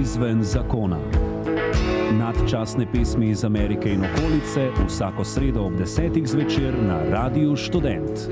izven zakona. Nadčasne pesmi iz Amerike in okolice vsako sredo ob 10. zvečer na Radiu Študent.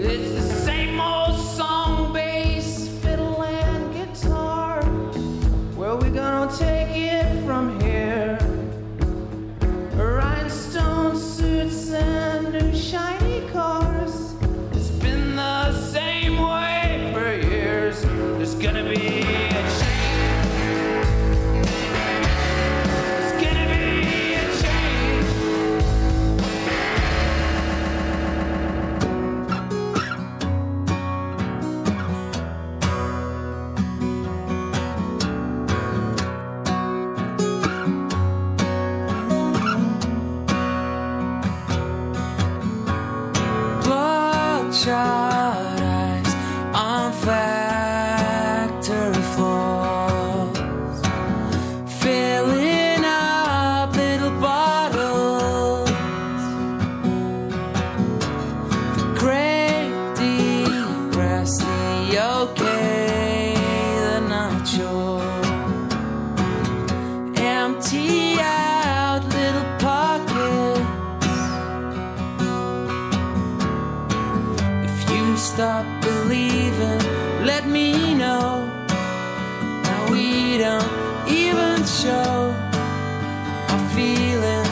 Stop believing, let me know. Now we don't even show our feelings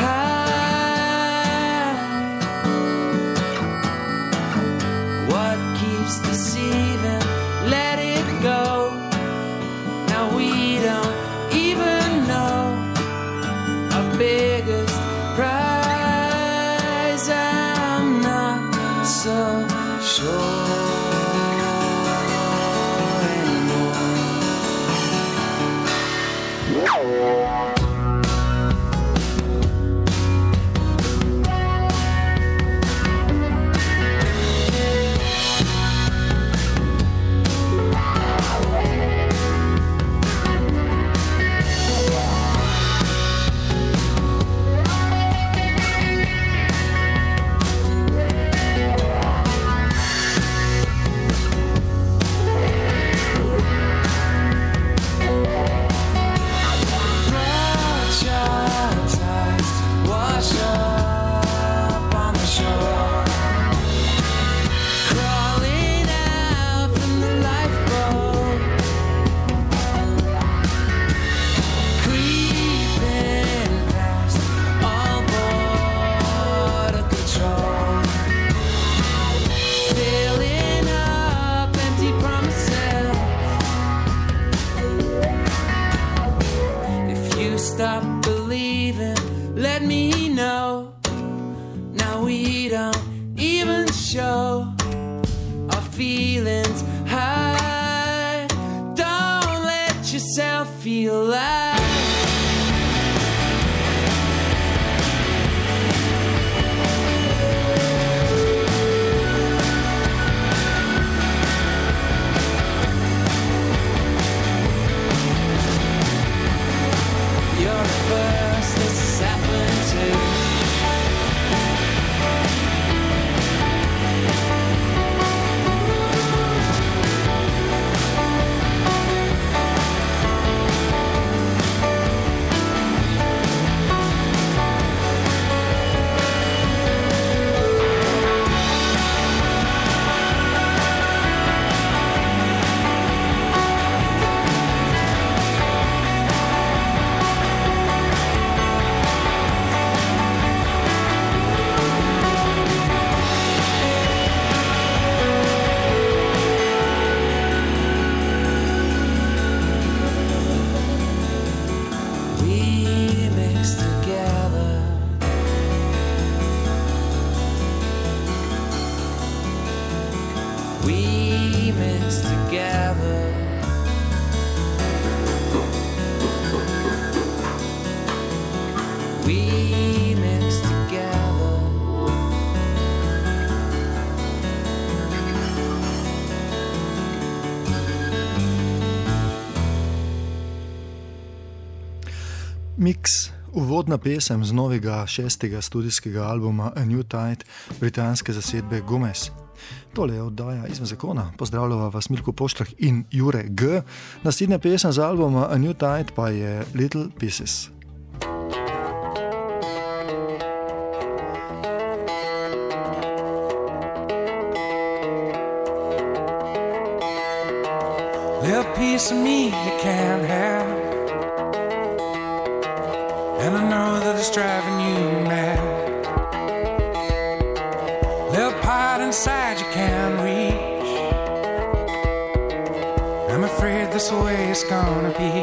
high. What keeps deceiving, let it go. Now we don't even know our biggest prize. I'm not so sure stop believing, let me know. Now we don't even show our feelings high. Don't let yourself feel like first this has happened to. Mix, uvodna pesem z novega 6. studijskega albuma A New Tide britanske zasedbe Gomez. Tole je oddaja Izven zakona. Pozdravljava vas Milko Poštrah in Jure G. Naslednja pesem z albuma A New Tide pa je Little Pieces. Little piece of me you can't have, and I know that it's driving you mad. Little part inside you can't reach, I'm afraid this the way it's gonna be.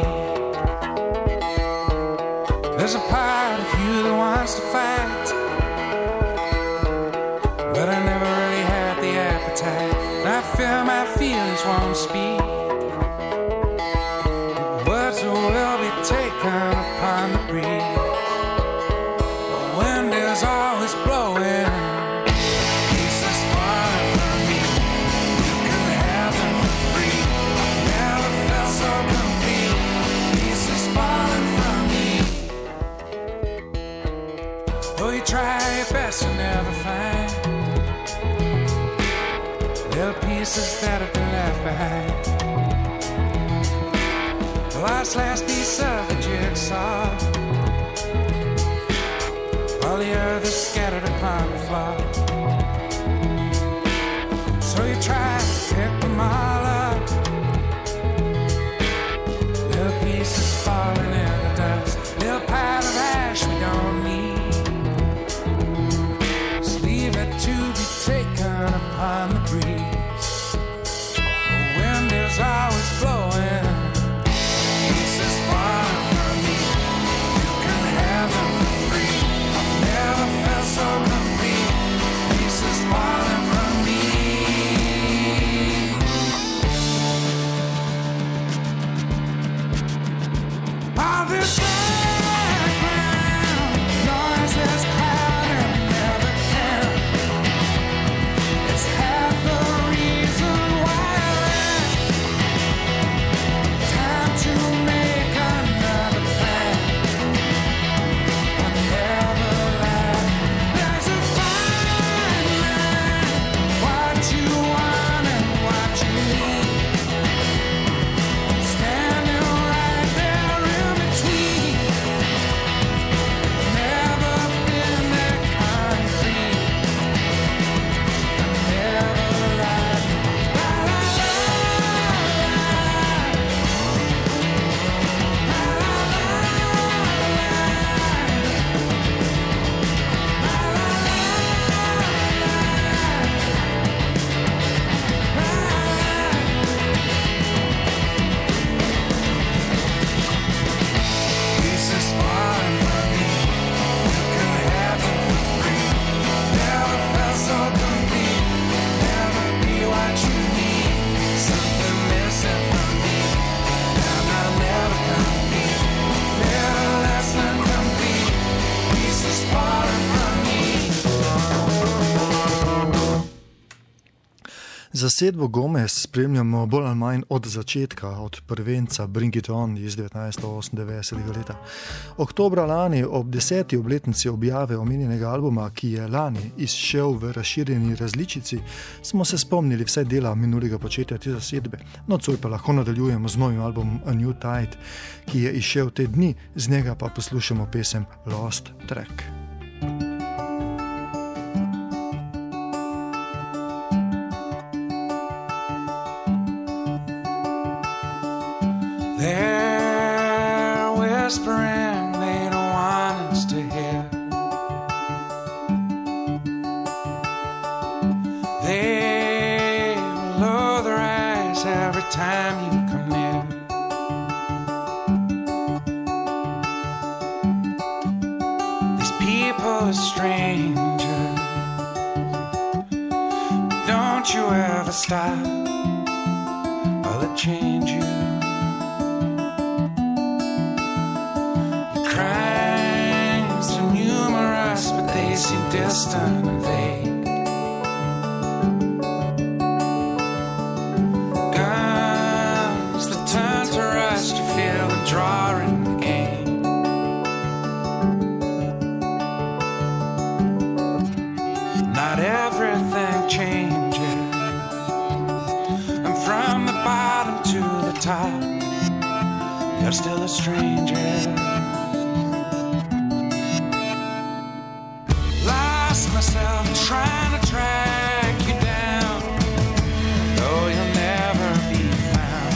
There's a part of you that wants to fight, but I never really had the appetite. And I feel my feelings won't speak, words will be taken upon the breeze. The wind is always blowing, pieces falling from me. You can have them for free. I've never felt so complete. Pieces falling from me. Though you try your best, you'll never find little pieces that have been left behind. Last piece of the jigsaw, all the others scattered upon the floor. So you try to pick them all up, little pieces falling in the dust, little pile of ash we don't need. Just leave it to be taken upon the breeze. The wind is always blowing, so complete, pieces falling from me. All this background noise that's crowded never can. It's half the reason why time to make another plan. I never Zasedbo Gomez spremljamo bolj ali manj od začetka, od prvenca Bring It On iz 1998. leta. Oktobra lani ob 10. obletnici objave omenjenega albuma, ki je lani izšel v razširjeni različici, smo se spomnili vse dela minulega početja te zasedbe. Nocoj pa lahko nadaljujemo z novim albumom A New Tide, ki je izšel te dni, z njega pa poslušamo pesem Lost Track. They're whispering they don't want us to hear. They lower their eyes every time you come near. These people are strangers. Don't you ever stop, I'll change you. Crimes are numerous, but they seem distant and vague. Guns that turn to rust, you feel them drawing again. Not everything changes. top, you're still a stranger. Lost myself trying to track you down, though you'll never be found.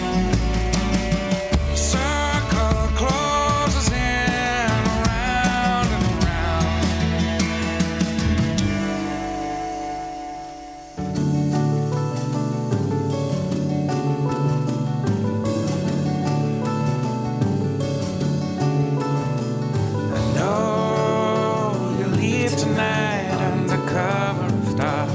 The circle closes in around and around. I know you leave tonight under cover of dark,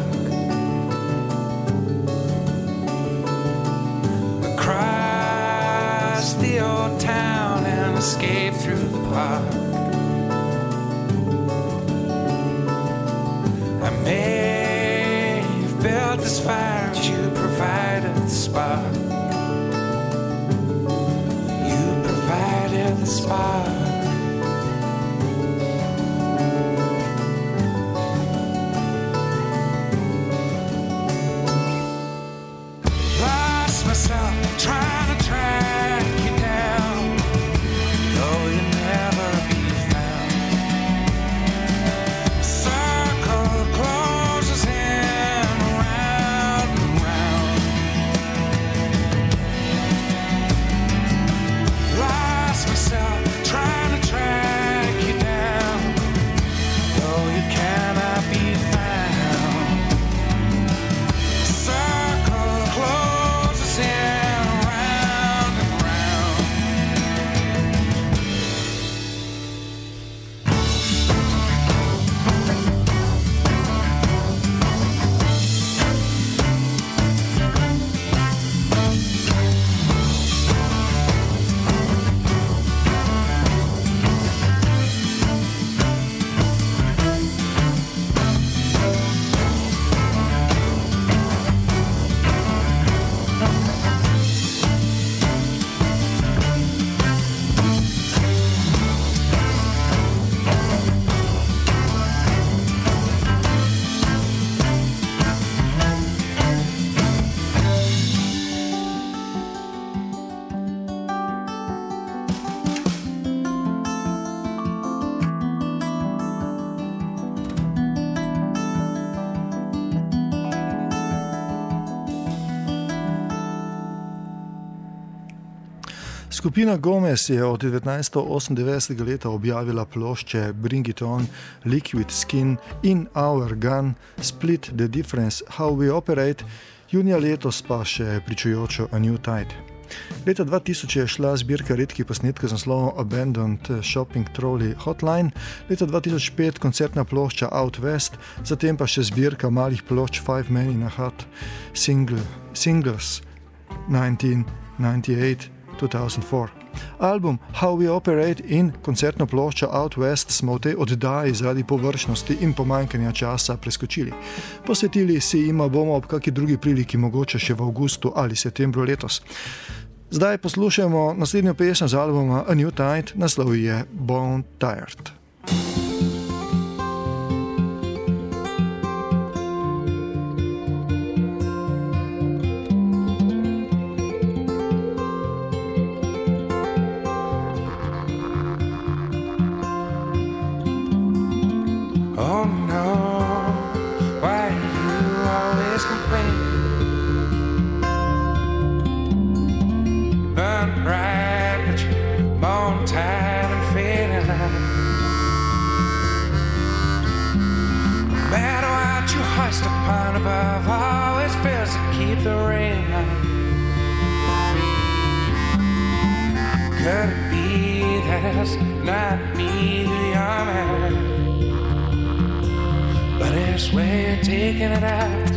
across the old town and escape through the park. I may have built this fire, but you provided the spark. You provided the spark. Lost myself trying to track you down, though you'll never be found. The circle closes in around and round. Lost myself trying to track you down, though you cannot be found. The circle closes in around and round. Skupina Gomez je od 1998. leta objavila plošče Bring It On, Liquid Skin, In Our Gun, Split the Difference, How We Operate, junija letos pa še pričujočo A New Tide. Leta 2000 je šla zbirka redkih posnetkov z naslovom Abandoned Shopping Trolley Hotline, leta 2005 koncertna plošča Out West, zatem pa še zbirka malih plošč Five Men in a Hut, Singles 1998-2004. Album How We Operate in koncertno ploščo Out West smo v tej oddaji zaradi površnosti in pomanjkanja časa preskočili. Posvetili si jima bomo ob kakšni drugi priliki, mogoče še v avgustu ali septembru letos. Zdaj poslušamo naslednjo pesem z albuma A New Tide, naslov je Bone Tired. Oh no, why you always complain? You burn bright, but you're bone tired and fading out. No matter what you hoist upon above, always fails to keep the rain out. Could it be that it's not me who you're mad? But it's where you're taking it out,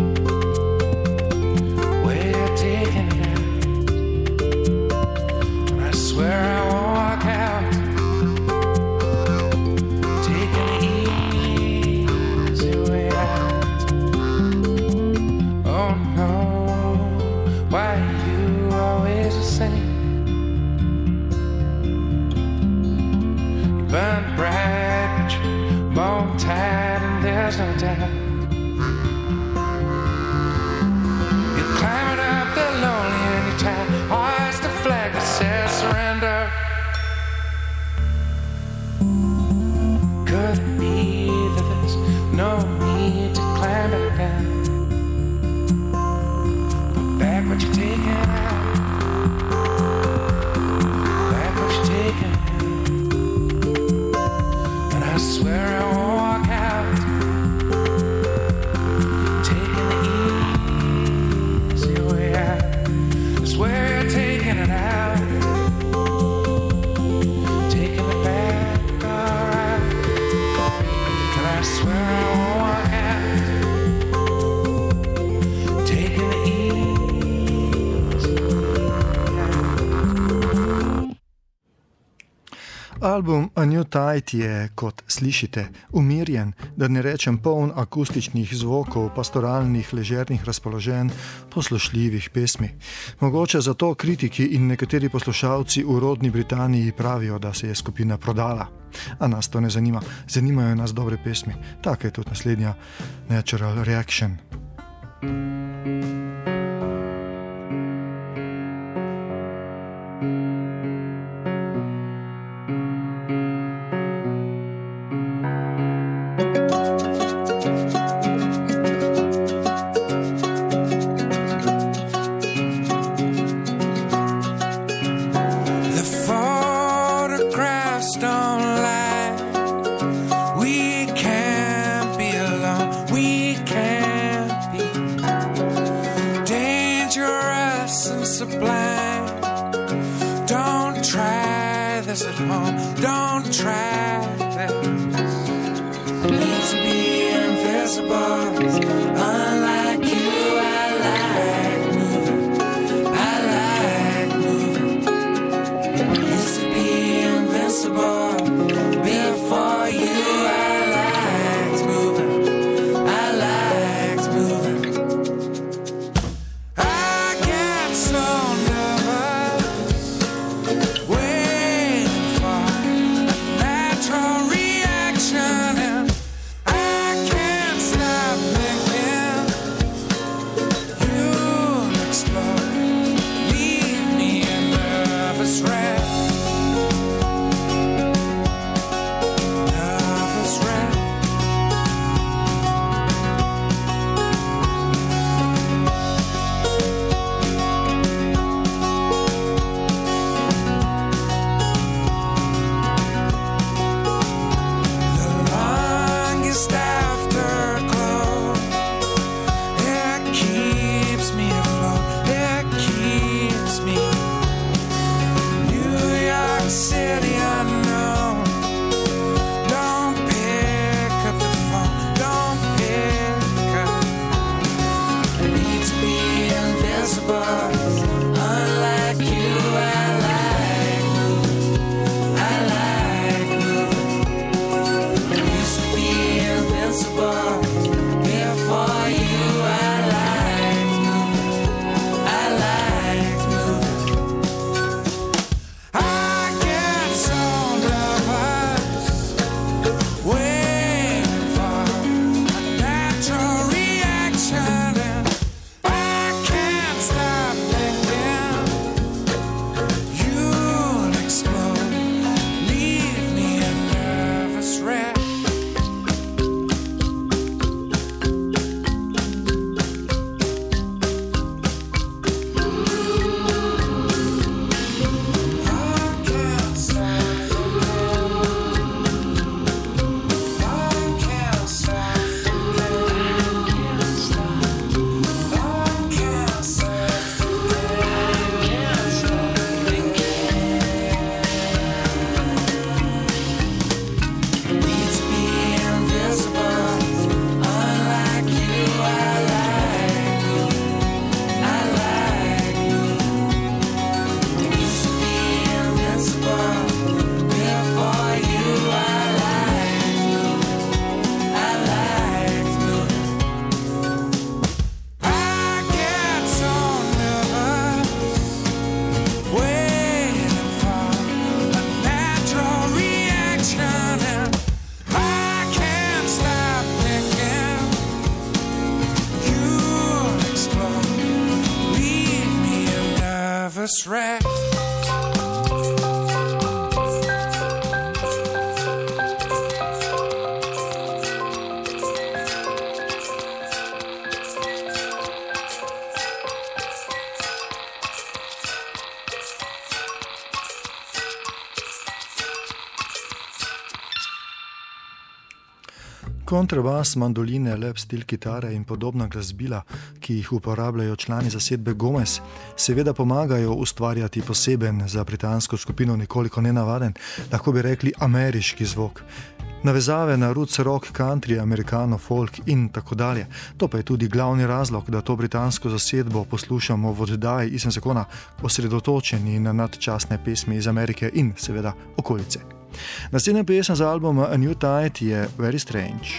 where you're taking it out. And I swear I won't walk out, taking the easy way out. Oh no, why you always the same? You burn bright, but you're bone tired. There's no doubt. Album A New Tide je, kot slišite, umirjen, da ne rečem poln akustičnih zvokov, pastoralnih, ležernih razpoloženj, poslušljivih pesmi. Mogoče zato kritiki in nekateri poslušalci v rodni Britaniji pravijo, da se je skupina prodala. A nas to ne zanima, zanimajo nas dobre pesmi. Taka je tudi naslednja Natural Reaction. Kontrabas, mandoline, lep stil kitare in podobna glasbila, ki jih uporabljajo člani zasedbe Gomez, seveda pomagajo ustvarjati poseben, za britansko skupino nekoliko nenavaden, lahko bi rekli ameriški zvok. Navezave na roots rock, country, americano, folk in tako dalje. To pa je tudi glavni razlog, da to britansko zasedbo poslušamo v oddaji Izven zakona, osredotočeni na nadčasne pesmi iz Amerike in seveda okolice. Naslednja pesem z albuma A New Tide je Very Strange.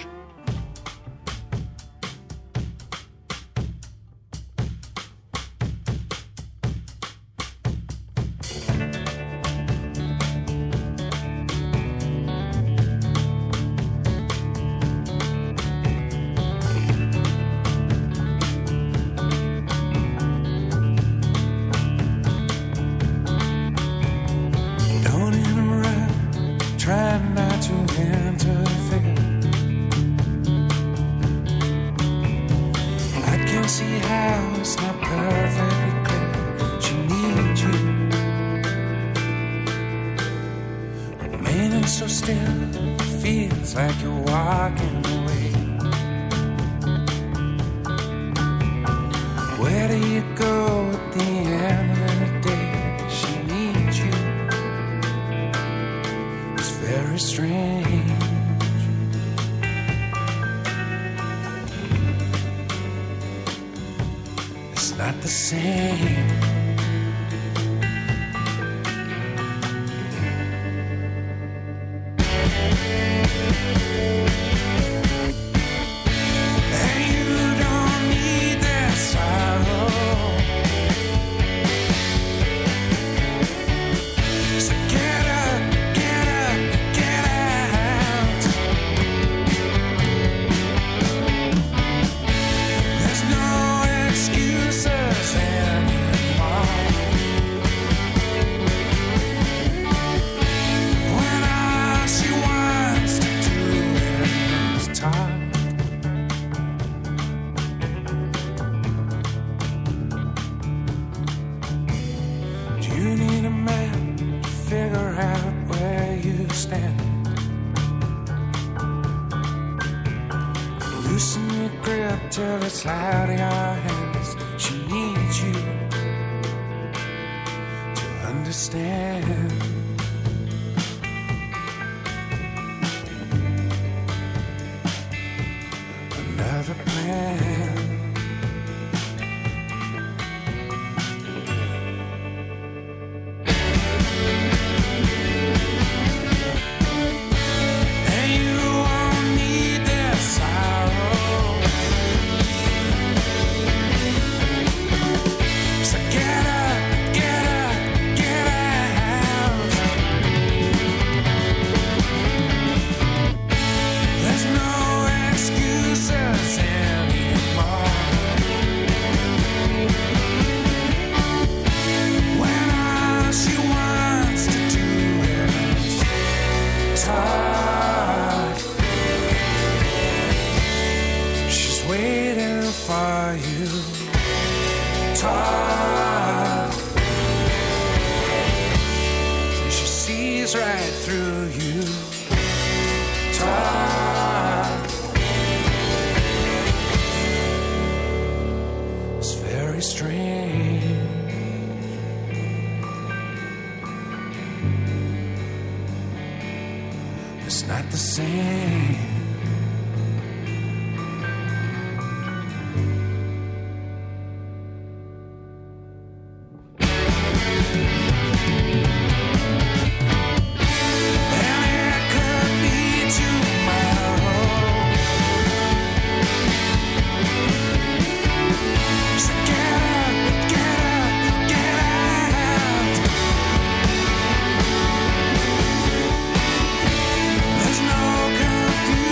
There's no confusion.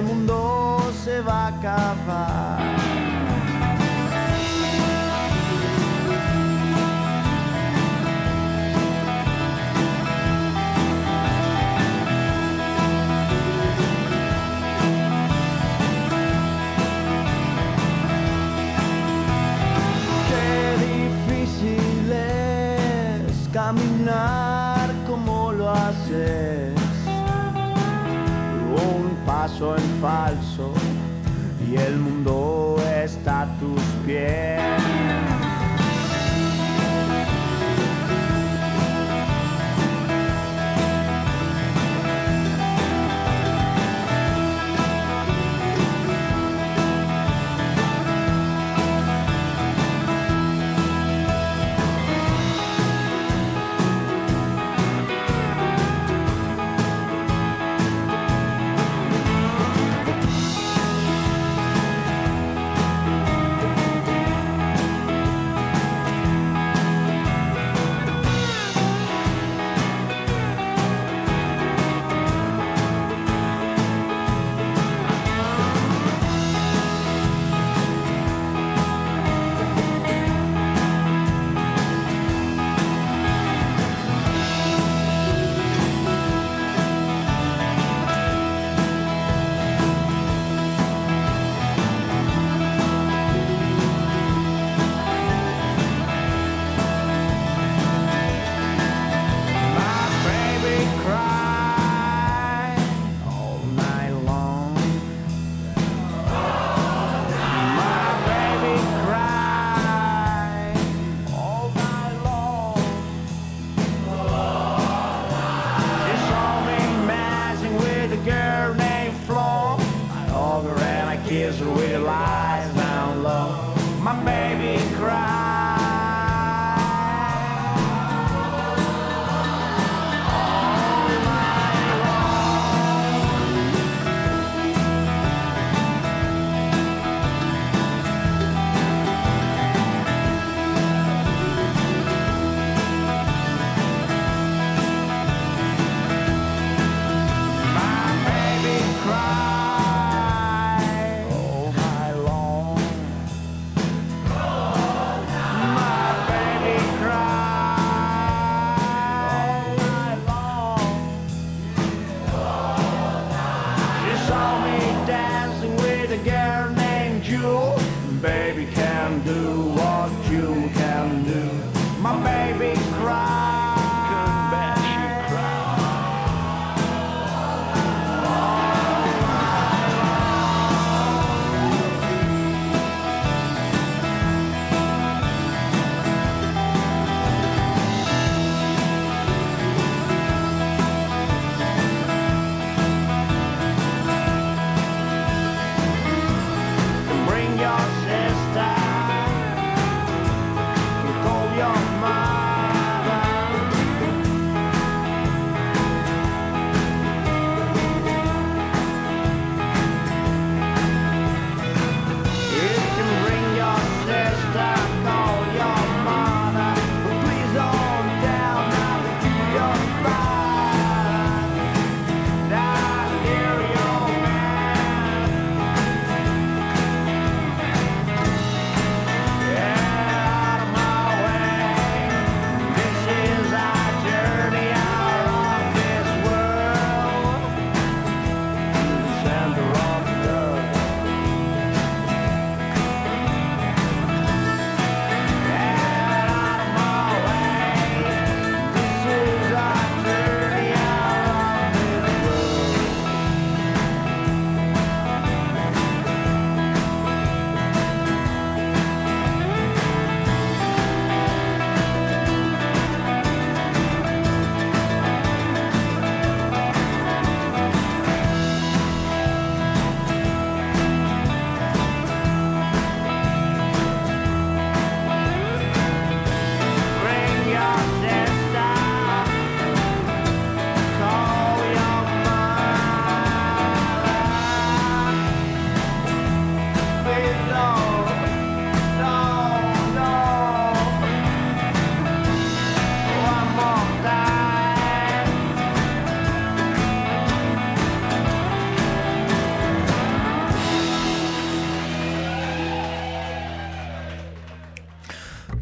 el mundo se va a acabar. Caminar como lo haces, un paso en falso y el mundo está a tus pies. Your mind.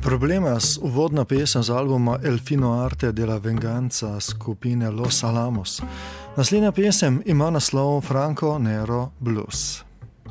Problemas, uvodna pesem z albuma El fino arte de la venganza skupine Los Alamos. Naslednja pesem ima naslov Franco Nero Blues.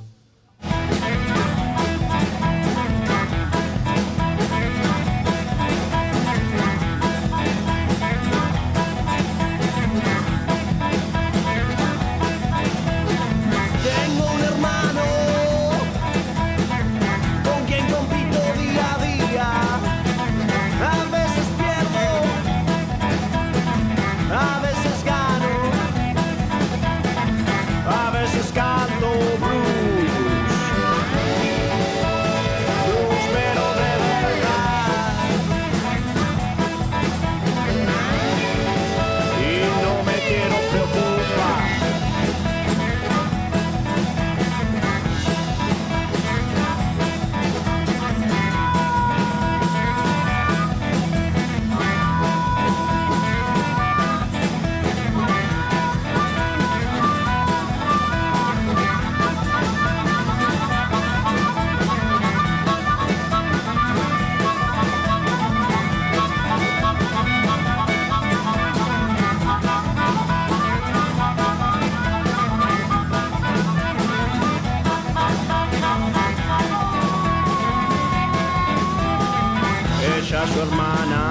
A su hermana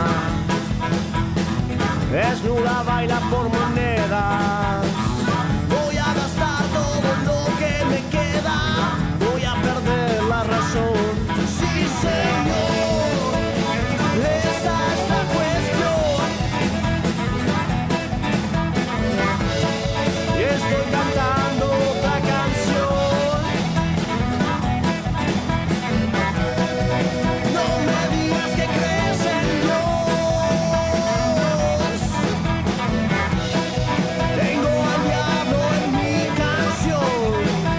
desnuda, baila por monedas. Voy a gastar todo lo que me queda, voy a perder la razón. Sí, señor, esa es la cuestión. Y estoy cantando otra canción. No me digas que crees en Dios. Tengo al diablo en mi canción.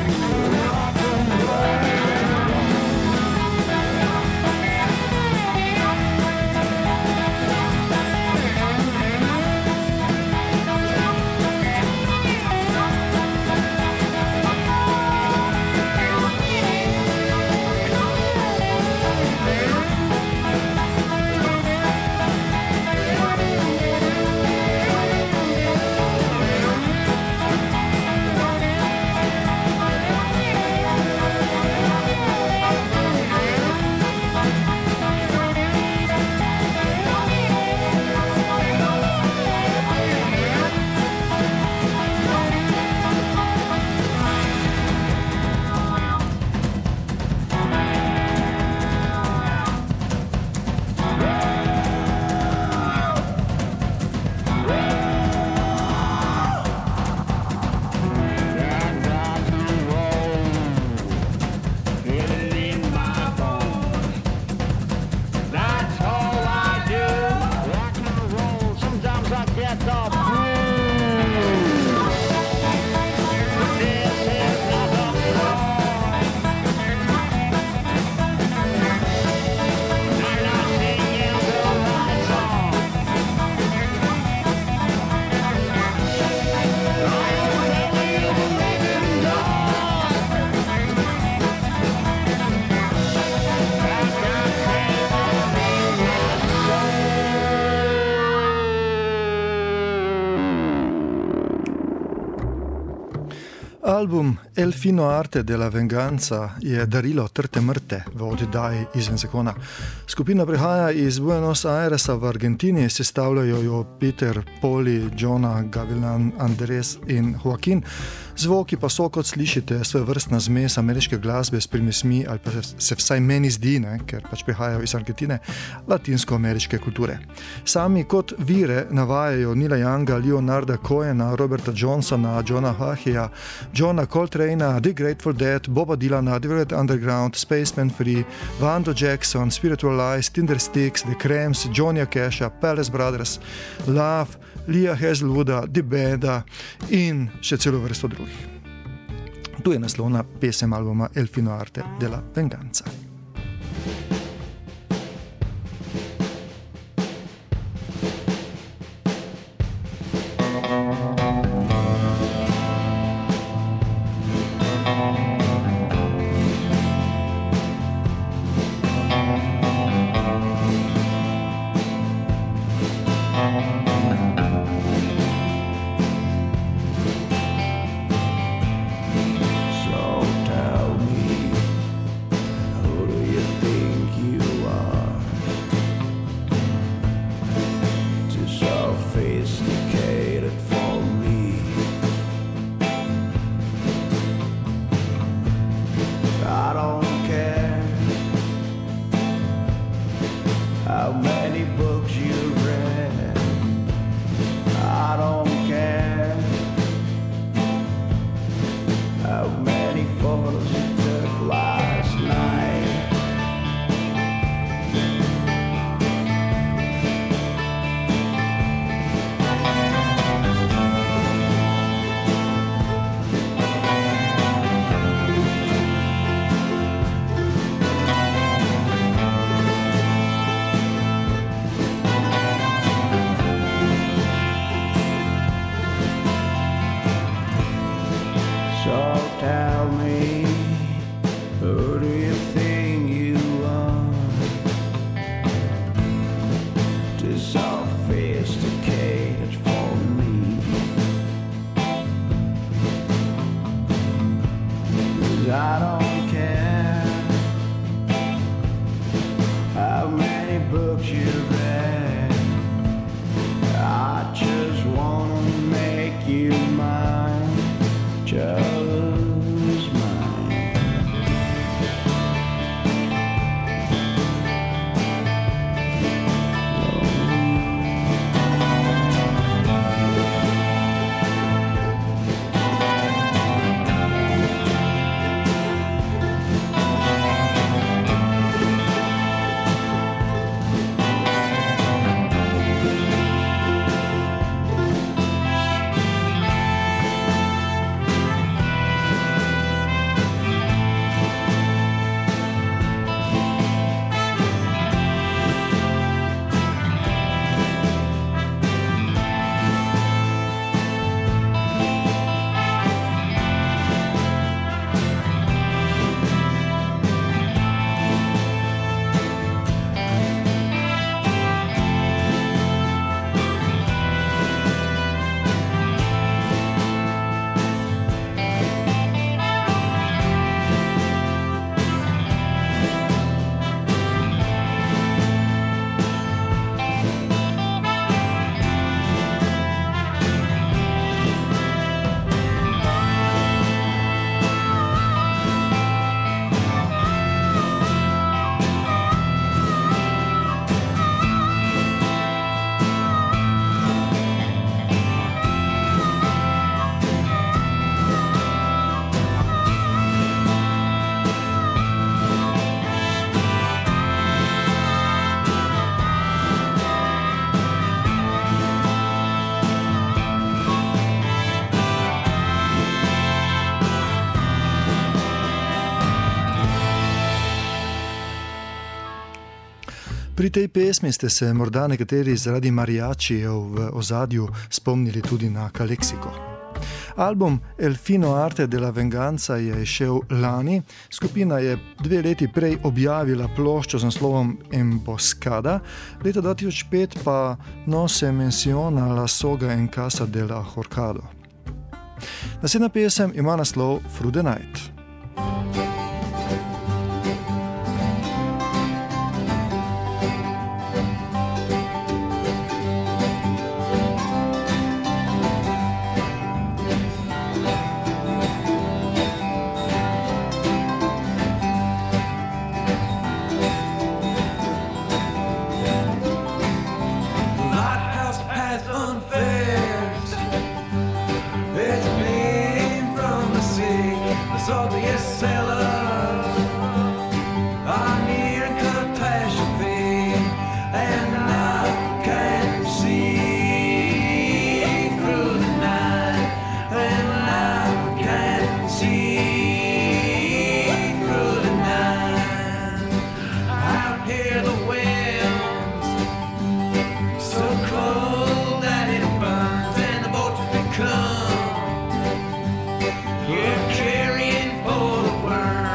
Album El fino arte de la venganza je darilo trte mrte v oddaji Izven zakona. Skupina prihaja iz Buenos Airesa v Argentini, sestavljajo jo Peter, Poli, Jonah, Gavilan, Andres in Joaquin. Zvoki pa so, kot slišite, svojevrstna zmes ameriške glasbe s primesmi, ali pa se vsaj meni zdi, ker pač prihajajo iz Argentine, latinsko-ameriške kulture. Sami kot vire navajajo Nila Younga, Leonarda Cohena, Roberta Johnsona, Johna Hahija, Johna Coltrane'a, The Grateful Dead, Boba Dylana, The Velvet Underground, Spaceman Free, Vando Jackson, Spiritual Lies, Tindersticks, The Cramps, Johnny'a Casha, Palace Brothers, Love, Lia Hazelwooda, The Banda in še celo vrsto drugih. Tu je naslovna pesem albuma El fino arte de la venganza. I don't care how many books you've read. I just wanna make you mine, just mine. Pri tej pesmi ste se morda nekateri zaradi mariačijev v ozadju spomnili tudi na Calexico. Album El fino arte della venganza je izšel lani, skupina je 2 leti prej objavila ploščo z naslovom Emboscada, leta 2005 pa No se menciona la soga en casa della Horcado. Naslednja pesem ima naslov Through the Night. You're carrying for the world.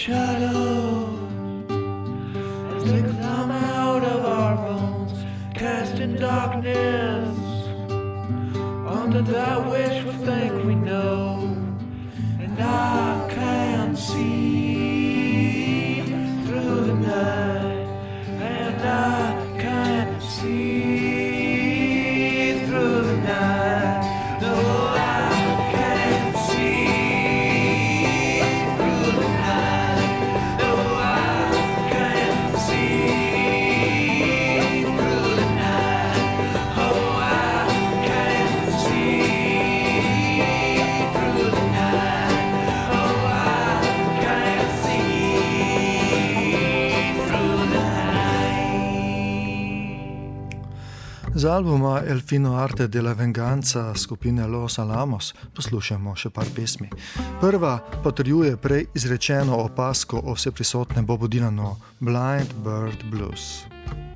shadow as they come out of our bones, casting darkness under that which we think we know. And I can see through the night, and I can see through the night. No, I can see through the night. No, I can see through the night. Oh, I can see through the night. Oh, I can see through the night. Z albuma El fino arte de la venganza skupine Los Alamos poslušamo še par pesmi. Prva potrjuje prej izrečeno opasko o vseprisotnem Bobu Dylanu, Blind Bird Blues.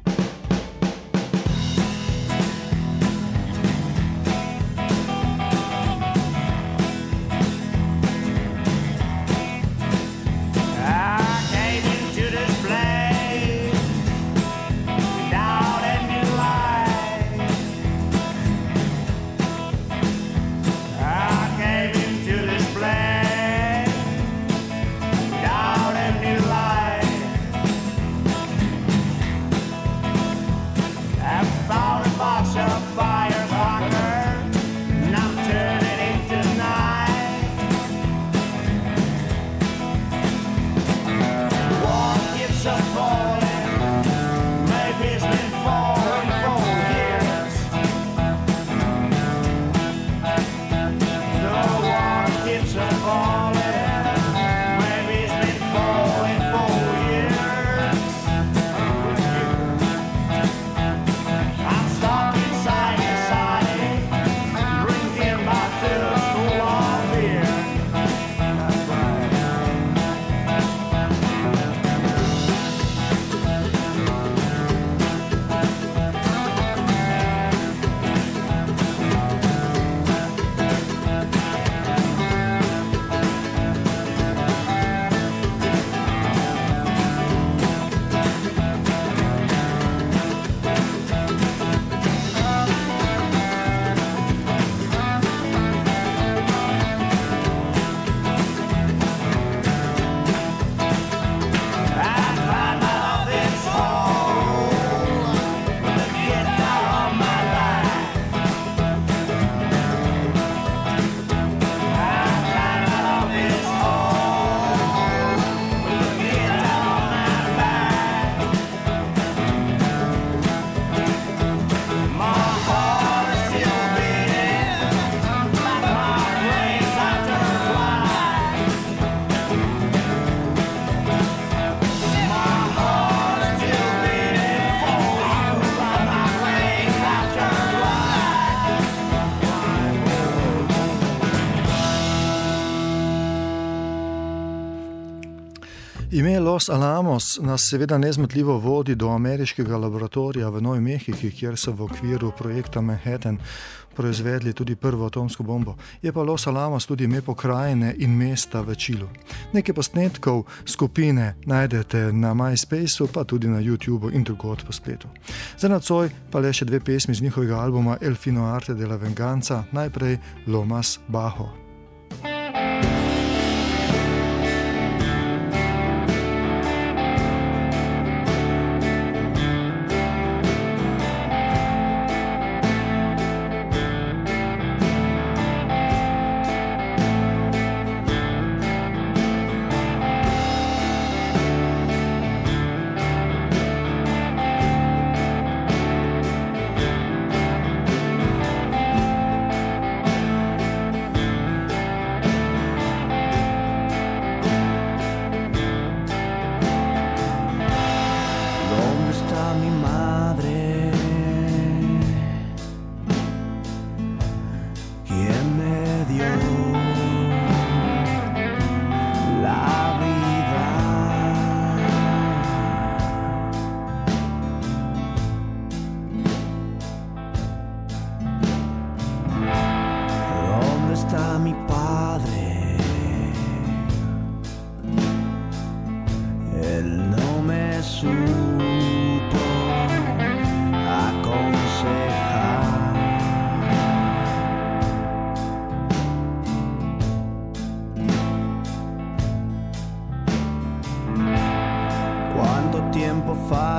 Ime Los Alamos nas seveda nezmotljivo vodi do ameriškega laboratorija v Novi Mehiki, kjer so v okviru projekta Manhattan proizvedli tudi prvo atomsko bombo. Je pa Los Alamos tudi ime pokrajine in mesta v Čilu. Nekaj posnetkov skupine najdete na MySpaceu, pa tudi na YouTubeu in drugod po spletu. Za nocoj pa le še dve pesmi z njihovega albuma El fino arte de la venganza, najprej Lo más bajo.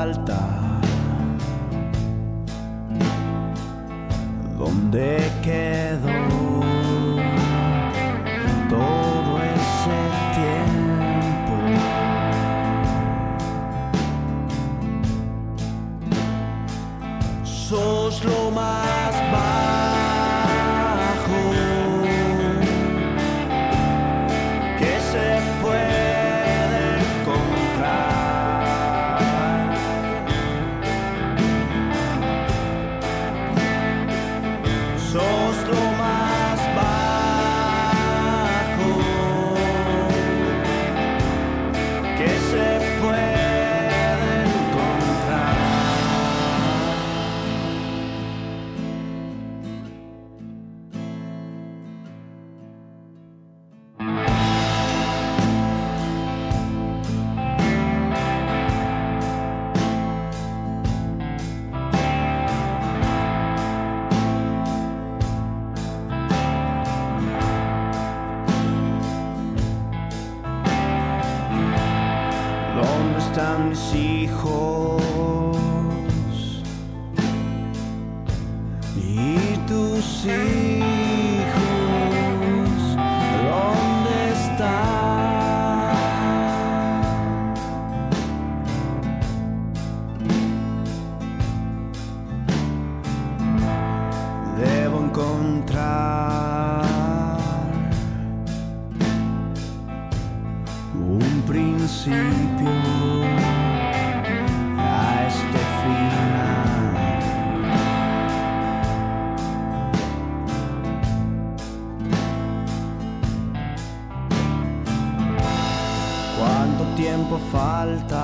falta, ¿dónde quedó todo ese tiempo? Sos lo más bajo que se puede encontrar. Sos lo más bajo que se puede encontrar. ¿Dónde están mis hijos y tus hijos? ¿Dónde están? Debo encontrar un principio a este final. ¿Cuánto tiempo falta?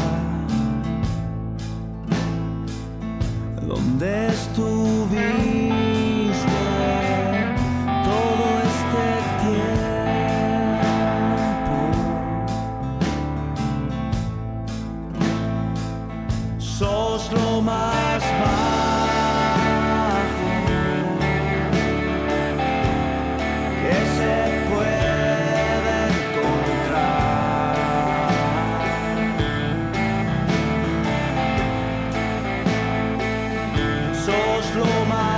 ¿Dónde estuviste todo este tiempo? Sos lo más bajo que se puede encontrar. Sos lo más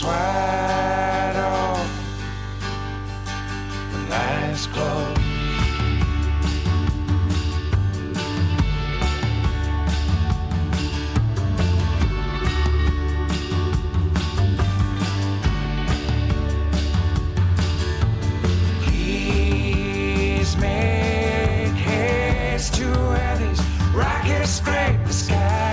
wide open, the night's closed. Please make haste to where these rockets scrape the sky.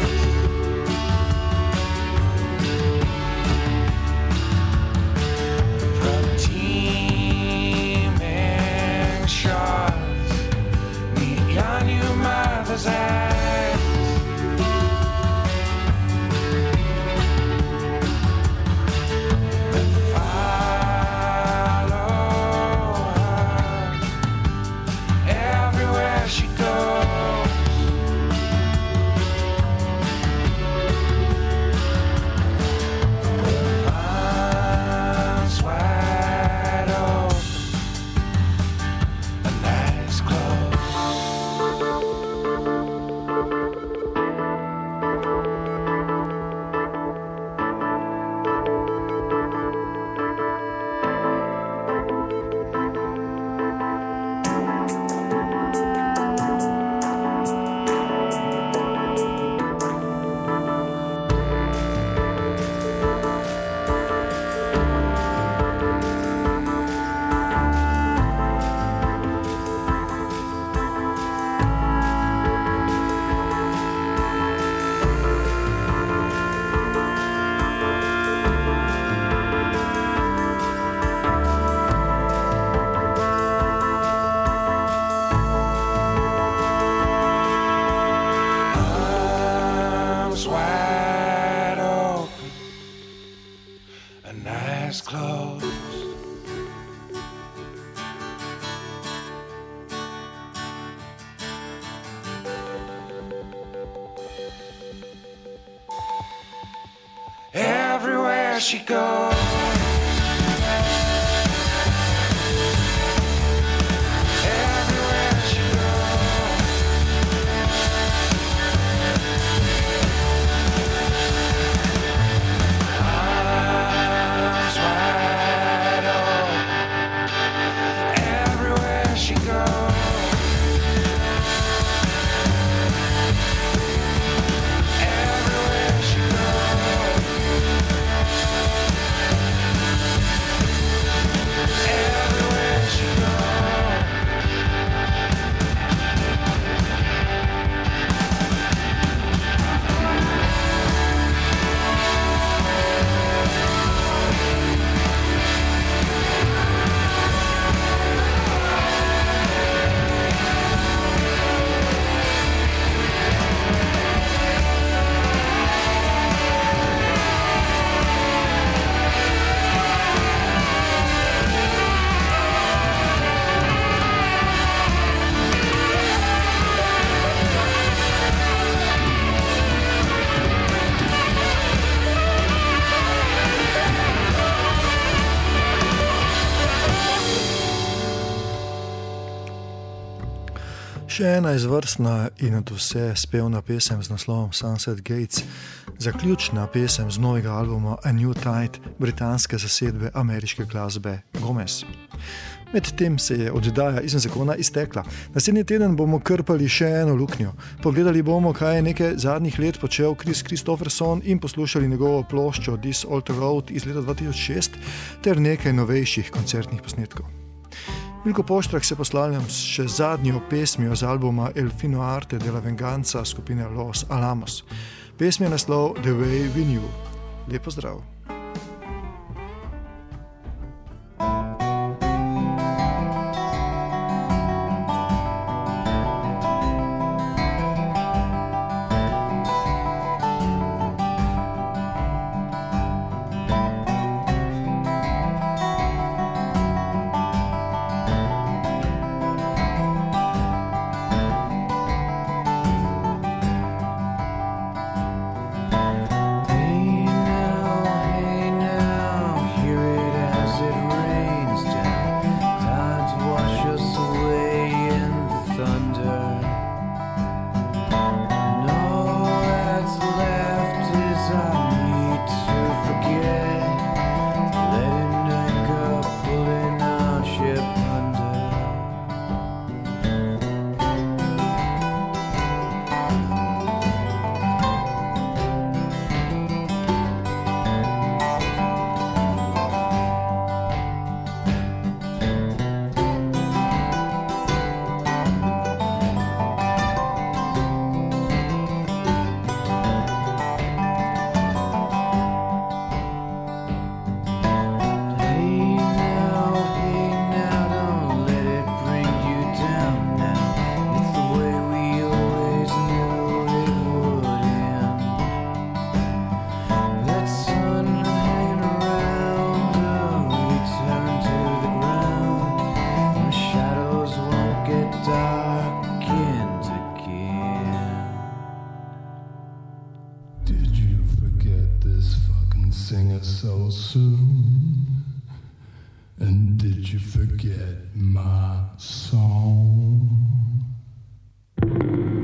Everywhere she goes, everywhere she goes, eyes wide open, everywhere she goes, everywhere she goes. Everywhere she goes. Še ena izvrstna in od vse spevna pesem z naslovom Sunset Gates, zaključna pesem z novega albuma A New Tide britanske zasedbe ameriške glasbe Gomez. Medtem se je oddaja Izven zakona iztekla. Naslednji teden bomo krpali še eno luknjo. Pogledali bomo, kaj je nekaj zadnjih let počel Kris Kristofferson in poslušali njegovo ploščo This Old Road iz leta 2006 ter nekaj novejših koncertnih posnetkov. Milko Poštrak se poslavljam s še zadnjo pesmijo z albuma El Fino Arte de la Venganza skupine Los Alamos. Pesmi je naslov The Way We Knew. Lep pozdrav. They know this fucking singer so soon? And did you forget my song?